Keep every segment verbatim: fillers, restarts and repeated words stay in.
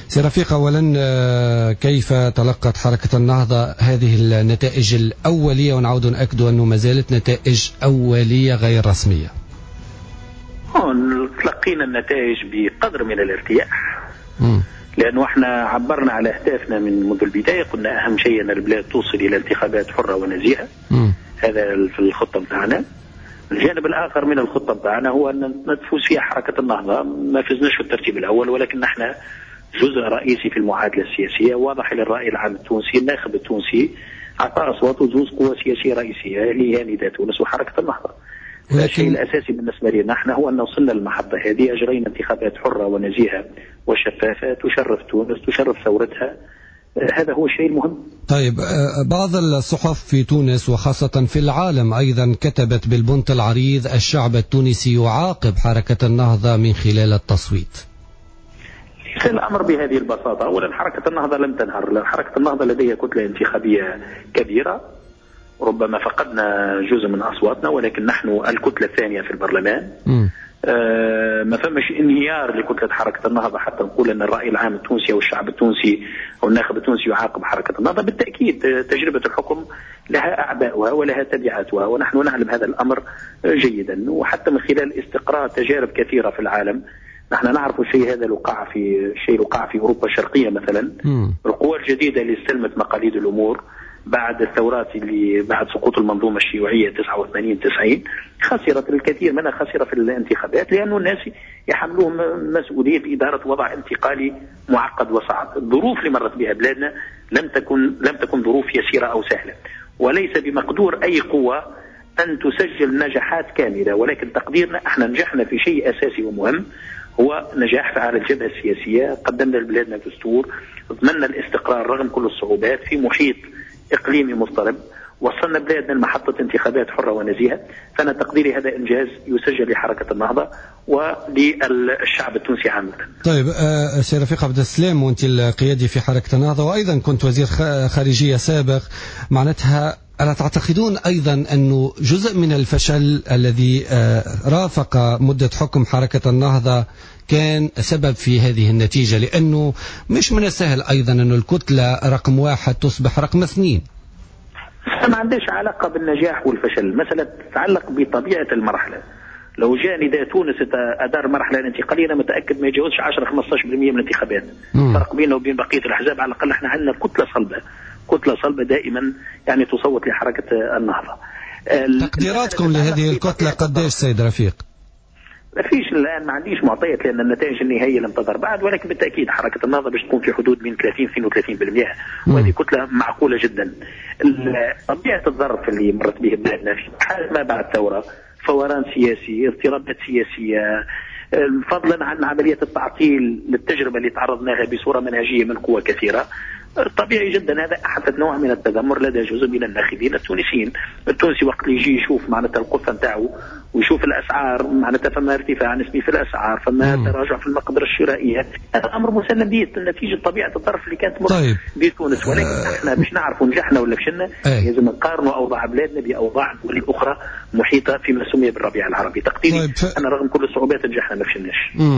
سي رفيق، أولا كيف تلقت حركة النهضة هذه النتائج الأولية؟ ونعود نأكد أنه ما زالت نتائج أولية غير رسمية. تلقينا النتائج بقدر من الارتياح، لأنه احنا عبرنا على أهدافنا من منذ البداية. قلنا أهم شيء أن البلاد توصل إلى انتخابات حرة ونزيهة، هذا في الخطة بتاعنا. الجانب الآخر من الخطة بتاعنا هو أن نفوز فيها حركة النهضة. ما فزناش في الترتيب الأول، ولكن نحن جزء رئيسي في المعادلة السياسية. واضح للرأي العام التونسي، الناخب التونسي أعطى أصواته زوج قوى سياسية رئيسية اللي هي نداء تونس وحركة النهضة. ولكن الشيء الأساسي بالنسبة لنا نحن هو أن وصلنا للمحطة هذه، أجرينا انتخابات حرة ونزيهة وشفافة تشرف تونس، تشرف ثورتها. هذا هو الشيء المهم. طيب، بعض الصحف في تونس وخاصة في العالم أيضا كتبت بالبنط العريض: الشعب التونسي يعاقب حركة النهضة من خلال التصويت. ليس الأمر بهذه البساطة. أولا، حركة النهضة لم تنهر. حركة النهضة لديها كتلة انتخابية كبيرة، ربما فقدنا جزء من أصواتنا، ولكن نحن الكتلة الثانية في البرلمان. آه ما فمش انهيار لكتلة حركة النهضة حتى نقول أن الرأي العام التونسي أو الشعب التونسي أو الناخب التونسي يعاقب حركة النهضة. بالتأكيد تجربة الحكم لها أعباؤها ولها تبعاتها، ونحن نعلم هذا الأمر جيدا. وحتى من خلال استقراء تجارب كثيرة في العالم نحن نعرف الشيء هذا وقع في شيء وقع في أوروبا الشرقية مثلا. القوى الجديدة اللي استلمت مقاليد الأمور بعد الثورات اللي بعد سقوط المنظومة الشيوعية تسعة وثمانين تسعين خسرت الكثير منها، خسر في الانتخابات لأنه الناس يحملون مسؤولية إدارة وضع انتقالي معقد وصعب. الظروف اللي مرت بها بلادنا لم تكن لم تكن ظروف يسيرة أو سهلة، وليس بمقدور أي قوة أن تسجل نجاحات كاملة، ولكن تقديرنا احنا نجحنا في شيء أساسي ومهم، هو نجاح على الجبهة السياسية. قدمنا لبلادنا دستور ضمننا الاستقرار رغم كل الصعوبات في محيط إقليمي مضطرب، وصلنا بلادنا لمحطة انتخابات حرة ونزيهة. فأنا تقديري هذا إنجاز يسجل لحركة النهضة وللشعب التونسي عامة. طيب، آه سي رفيق عبد السلام، وأنت القيادي في حركة النهضة وأيضا كنت وزير خارجية سابق، معناتها ألا تعتقدون أيضا أنه جزء من الفشل الذي آه رافق مدة حكم حركة النهضة كان سبب في هذه النتيجة؟ لأنه مش من السهل أيضا أن الكتلة رقم واحد تصبح رقم اثنين. ما عندش علاقة بالنجاح والفشل، المسألة تتعلق بطبيعة المرحلة. لو جاء نداء تونس أدار مرحلة انتقالية أنا متأكد ما يجاوزش عشرة خمسة عشر بالمئة من الانتخابات. فرق بينه وبين بقية الأحزاب على الأقل احنا عندنا كتلة صلبة، كتلة صلبة دائما يعني تصوت لحركة النهضة. تقديراتكم لهذه الكتلة قديش سيد رفيق؟ ما فيش الآن، ما عنديش معطيات لأن النتائج النهائية لم تظهر بعد، ولكن بالتأكيد حركة النهضة باش تكون في حدود من ثلاثين اثنين وثلاثين بالمئة، وهذه كتلة معقولة جدا. طبيعة الظرف اللي مرت به بلادنا في حال ما بعد ثورة، فوران سياسي، اضطرابات سياسية، فضلا عن عملية التعطيل للتجربة اللي تعرضنا لها بصورة منهجية من قوى كثيرة، طبيعي جدا هذا أحدث نوع من التذمر لدى جزء من الناخبين التونسيين. التونسي وقت اللي يجي يشوف معناتها القفة نتاعو ويشوف الأسعار، معناتها فما ارتفاع نسبي في الأسعار، فما تراجع في المقدرة الشرائية، هذا أمر مسلم به نتيجة طبيعة الظرف اللي كانت مرت طيب. بتونس. ولكن احنا باش نعرفوا نجحنا ولا فشلنا لازم نقارنوا أوضاع بلادنا بأوضاع دول أخرى محيطة فيما سمي بالربيع العربي. تقديري طيب. ف... أنا رغم كل الصعوبات نجحنا ما فشلناش.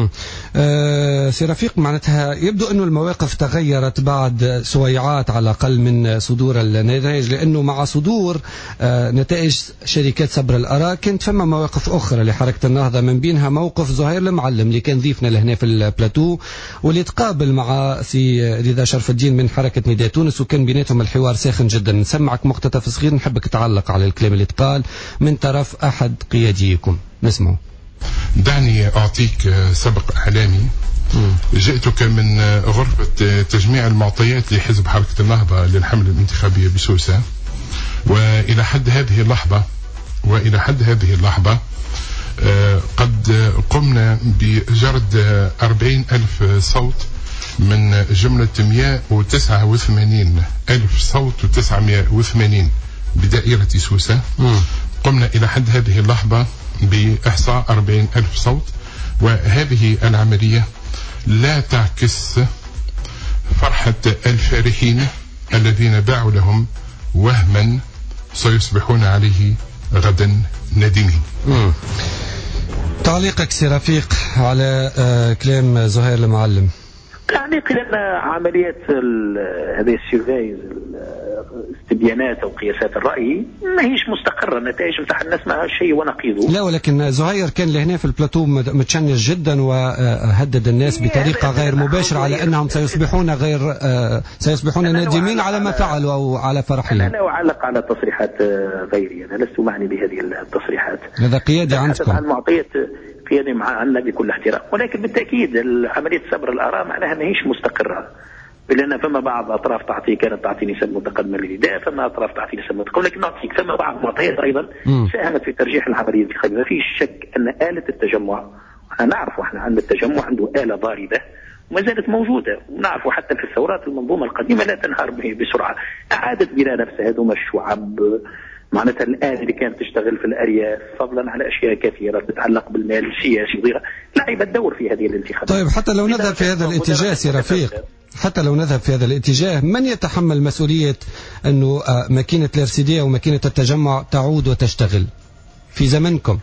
أه سي رفيق، معناتها يبدو أنه المواقف تغيرت بعد سويعات على الأقل من صدور النتائج، لأنه مع صدور أه نتائج شركات صبر الآراء كانت فما مواقف أخرى لحركة النهضة، من بينها موقف زهير المعلم اللي كان ضيفنا لهنا في البلاتو واللي تقابل مع سي رضا شرف الدين من حركة نداء تونس، وكان بيناتهم الحوار ساخن جدا. نسمعك مقتطف صغير نحبك تعلق على الكلام اللي تقال من طرف أحد قياديكم، نسمعه. دعني أعطيك سبق إعلامي. جئتك من غرفة تجميع المعطيات لحزب حركة النهضة للحملة الانتخابية بسوسة، وإلى حد هذه اللحظة وإلى حد هذه اللحظة قد قمنا بجرد أربعين ألف صوت من جملة مئة وتسعة وثمانين ألف صوت وتسعمائة وثمانين بدائرة سوسة. قمنا إلى حد هذه اللحظة بإحصاء أربعين ألف صوت، وهذه العملية لا تعكس فرحة الفارحين الذين باعوا لهم وهما سيصبحون عليه غدا ندمين. تعليقك سي رفيق على آه كلام زهير المعلم؟ يعني لأن عمليات هذه السيرفيز استبيانات أو قياسات الرأي ما هيش مستقرة، النتائج متاع الناس ما شيء ونقيضه. لا ولكن زهير كان لهنا في البلاتو متشنج جدا وهدد الناس بطريقة غير مباشرة على أنهم سيصبحون غير سيصبحون نادمين على ما فعلوا أو على فرحهم. أنا لا أعلق على تصريحات غيري، أنا لست معني بهذه التصريحات. هذا قيادي عندكم. عن معطيات قيادي عنا بكل احترام، ولكن بالتأكيد عملية صبر الآراء معناها ما هيش مستقرة، لأن فما بعض أطراف تعطي كانت تعطي نسب متقدمة للنداء، فما أطراف تعطي نسب متقدمة، لكن نعطيك ثم بعض معطيات أيضا ساهمت في ترجيح العملية الانتخابية. ما فيش شك أن آلة التجمع، احنا نعرف احنا عند التجمع عنده آلة ضاربة وما زالت موجودة، ونعرف حتى في الثورات المنظومة القديمة لا تنهار بسرعة، أعادت بناء نفسها هذوما الشعب، معناتها الآن اللي كانت تشتغل في الأرياف فضلا على أشياء كثيرة تتعلق بالمال السياسي وغيرها لعبت دور في هذه الانتخابات. طيب حتى لو نذهب في هذا الاتجاه سي رفيق، حتى لو نذهب في هذا الاتجاه، من يتحمل مسؤولية أنه ماكينة الارسيدية وماكينة التجمع تعود وتشتغل في زمنكم؟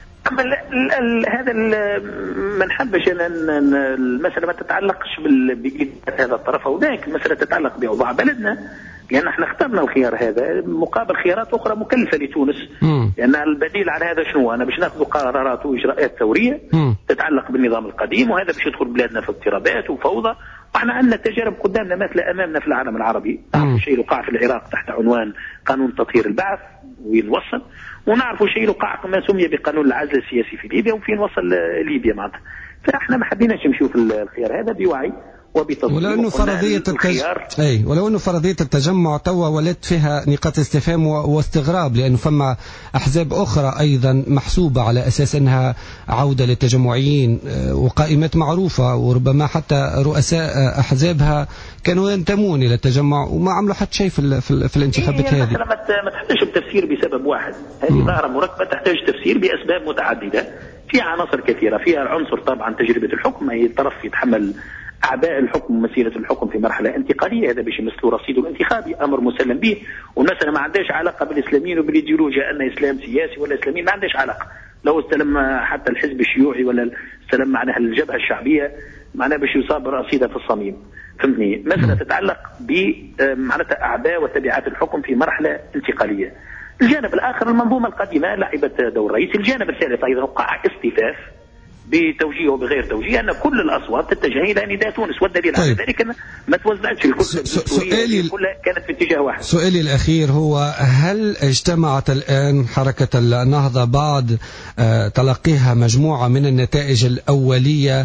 هذا ما نحبش ان المسألة ما تتعلقش بإيد هذا الطرف أو ذاك، المسألة تتعلق بأوضاع بلدنا، لأن احنا اخترنا الخيار هذا مقابل خيارات أخرى مكلفة لتونس. مم. لأن البديل على هذا شنو؟ أنا باش ناخذ قرارات وإجراءات ثورية مم. تتعلق بالنظام القديم، وهذا باش يدخل بلادنا في اضطرابات وفوضى، واحنا عندنا تجارب قدامنا مثل أمامنا في العالم العربي. نعرف شيء يقع في العراق تحت عنوان قانون تطهير البعث وين وصل، ونعرف شيء يقع ما سمي بقانون العزل السياسي في ليبيا وفين وصل ليبيا معناتها. فاحنا ما حبيناش نمشيو في الخيار هذا بوعي ولو انه فرضيه التج... اي ولو انه فرضيه التجمع توا ولدت فيها نقاط استفهام واستغراب، لانه فما احزاب اخرى ايضا محسوبه على اساس انها عوده للتجمعيين وقائمات معروفه، وربما حتى رؤساء احزابها كانوا ينتمون الى التجمع وما عملوا حتى شيء في في, في الانتخابات هذه. ما تحتاج بتفسير بسبب واحد، هذه ظاهره مركبه تحتاج تفسير باسباب متعدده، فيها عناصر كثيره، فيها عنصر طبعا تجربه الحكم، اي طرف يتحمل أعباء الحكم ومسيرة الحكم في مرحلة انتقالية، هذا باش يمثلوا رصيده الانتخابي، أمر مسلم به، والمسألة ما عندهاش علاقة بالإسلاميين وبالإيديولوجيا أن إسلام سياسي ولا إسلاميين، ما عندهاش علاقة. لو استلم حتى الحزب الشيوعي ولا استلم معناها الجبهة الشعبية معناها باش يصاب رصيدة في الصميم، فهمتني؟ مسألة تتعلق بمعناتها أعباء وتبعات الحكم في مرحلة انتقالية. الجانب الآخر المنظومة القديمة لعبت دور رئيسي. الجانب الثالث أيضا وقع اصطفاف بتوجيه وبغير توجيه، أن كل الأصوات تتجه إلى نداء تونس، والدليل على ذلك أن ما توزعتش الكتلة الدستورية كلها كانت في اتجاه واحد. سؤالي الأخير هو هل اجتمعت الآن حركة النهضة بعد تلقيها مجموعة من النتائج الأولية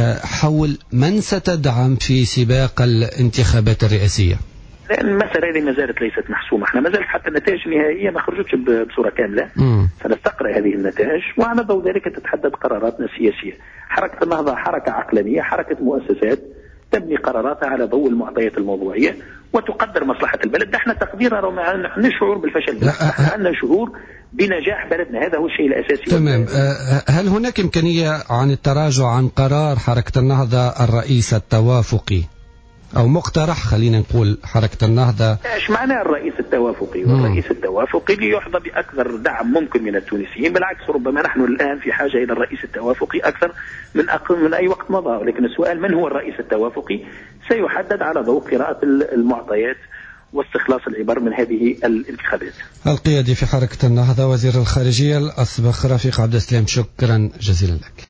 حول من ستدعم في سباق الانتخابات الرئاسية؟ لأن المسألة هذه ما زالت ليست محسومة، احنا ما زالت حتى النتائج النهائية ما خرجتش بصورة كاملة، سنستقرأ هذه النتائج وعلى ضوء ذلك تتحدد قراراتنا السياسية. حركة النهضة حركة عقلانية، حركة مؤسسات تبني قراراتها على ضوء المعطيات الموضوعية وتقدر مصلحة البلد. احنا تقديرنا ما عندنا شعور بالفشل، عندنا شعور بنجاح بلدنا، هذا هو الشيء الأساسي. تمام. هل هناك إمكانية عن التراجع عن قرار حركة النهضة الرئيس التوافقي أو مقترح، خلينا نقول حركة النهضة؟ ايش معنى الرئيس التوافقي؟ والرئيس التوافقي ليحظى بأكثر دعم ممكن من التونسيين، بالعكس ربما نحن الآن في حاجة إلى الرئيس التوافقي أكثر من أقل من أي وقت مضى، ولكن السؤال من هو الرئيس التوافقي سيحدد على ضوء قراءة المعطيات واستخلاص العبر من هذه الانتخابات. القيادي في حركة النهضة وزير الخارجية الأسبق رفيق عبد السلام، شكرا جزيلا لك.